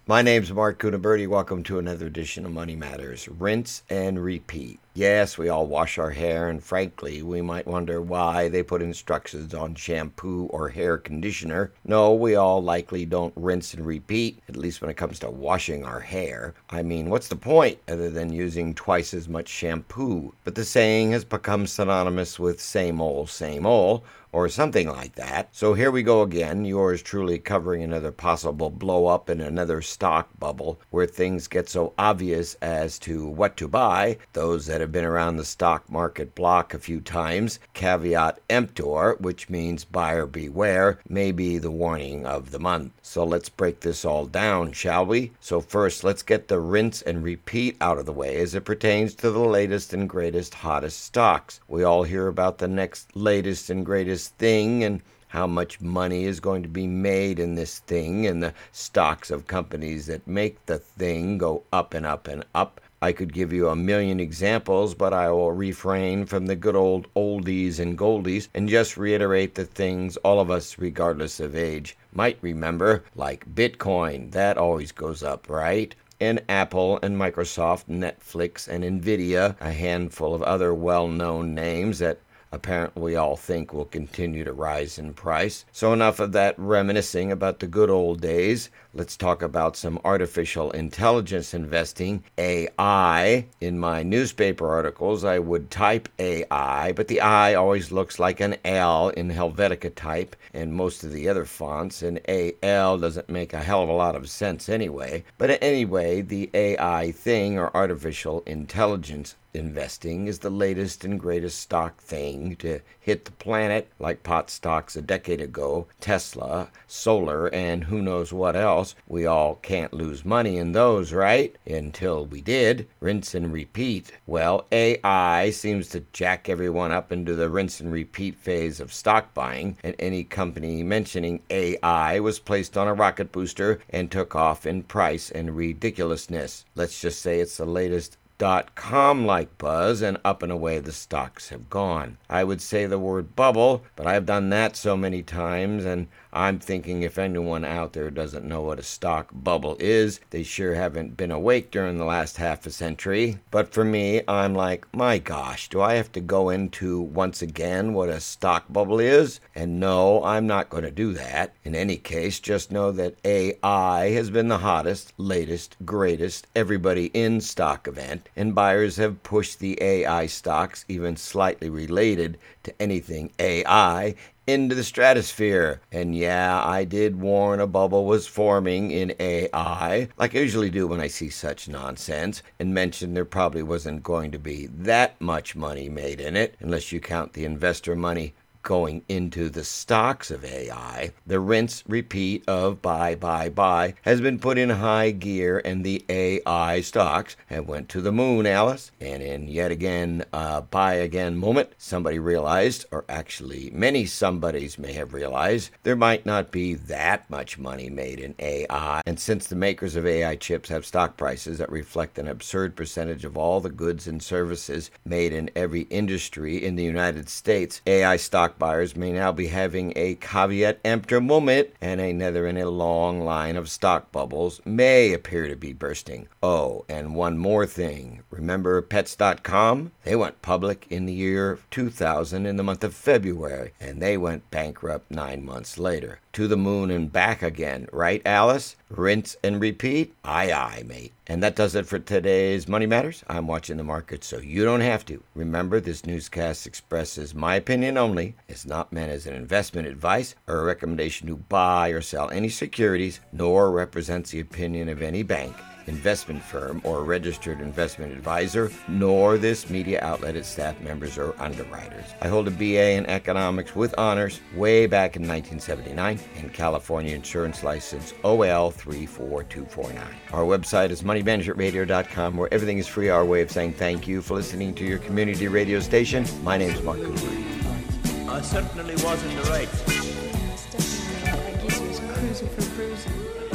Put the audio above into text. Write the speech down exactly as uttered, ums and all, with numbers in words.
My name's Mark Cunaberti. Welcome to another edition of Money Matters. Rinse and repeat. Yes, we all wash our hair, and frankly, we might wonder why they put instructions on shampoo or hair conditioner. No, we all likely don't rinse and repeat, at least when it comes to washing our hair. I mean, what's the point other than using twice as much shampoo? But the saying has become synonymous with same old, same old, or something like that. So here we go again, yours truly covering another possible blow up in another stock bubble where things get so obvious as to what to buy. Those that have been around the stock market block a few times, caveat emptor, which means buyer beware, may be the warning of the month. So let's break this all down, shall we? So first, let's get the rinse and repeat out of the way as it pertains to the latest and greatest, hottest stocks. We all hear about the next latest and greatest thing and how much money is going to be made in this thing and the stocks of companies that make the thing go up and up and up. I could give you a million examples, but I will refrain from the good old oldies and goldies and just reiterate the things all of us, regardless of age, might remember, like Bitcoin. That always goes up, right? And Apple and Microsoft, Netflix and Nvidia, a handful of other well-known names that apparently we all think will continue to rise in price. So enough of that reminiscing about the good old days. Let's talk about some artificial intelligence investing, A I. In my newspaper articles, I would type A I, but the I always looks like an L in Helvetica type and most of the other fonts, and A L doesn't make a hell of a lot of sense anyway. But anyway, the A I thing, or artificial intelligence investing, is the latest and greatest stock thing to hit the planet, like pot stocks a decade ago, Tesla, solar, and who knows what else. We all can't lose money in those, right? Until we did. Rinse and repeat. Well, A I seems to jack everyone up into the rinse and repeat phase of stock buying, and any company mentioning A I was placed on a rocket booster and took off in price and ridiculousness. Let's just say it's the latest dot-com-like buzz, and up and away the stocks have gone. I would say the word bubble, but I've done that so many times, and I'm thinking if anyone out there doesn't know what a stock bubble is, they sure haven't been awake during the last half a century. But for me, I'm like, my gosh, do I have to go into once again what a stock bubble is? And no, I'm not going to do that. In any case, just know that A I has been the hottest, latest, greatest, everybody in stock event, and buyers have pushed the A I stocks, even slightly related to anything A I, into the stratosphere. And yeah, I did warn a bubble was forming in A I, like I usually do when I see such nonsense, and mentioned there probably wasn't going to be that much money made in it, unless you count the investor money going into the stocks of A I. The rinse repeat of buy, buy, buy has been put in high gear, and the A I stocks have went to the moon, Alice. And in yet again uh, buy again moment, somebody realized, or actually many somebodies may have realized, there might not be that much money made in A I. And since the makers of A I chips have stock prices that reflect an absurd percentage of all the goods and services made in every industry in the United States, A I stock buyers may now be having a caveat emptor moment, and another in a long line of stock bubbles may appear to be bursting. Oh, and one more thing. Remember Pets dot com? They went public in the year two thousand in the month of February, and they went bankrupt nine months later. To the moon and back again, right, Alice? Rinse and repeat? Aye, aye, mate. And that does it for today's Money Matters. I'm watching the market, so you don't have to. Remember, this newscast expresses my opinion only. It's not meant as an investment advice or a recommendation to buy or sell any securities, nor represents the opinion of any bank, investment firm, or registered investment advisor, nor this media outlet, its staff members, or underwriters. I hold a B A in economics with honors way back in nineteen seventy-nine and California insurance license O L three four two four nine. Our website is money management radio dot com, where everything is free. Our way of saying thank you for listening to your community radio station. My name is Mark Cooper. I certainly was in the right. Yes, definitely. I guess he was cruising for cruising.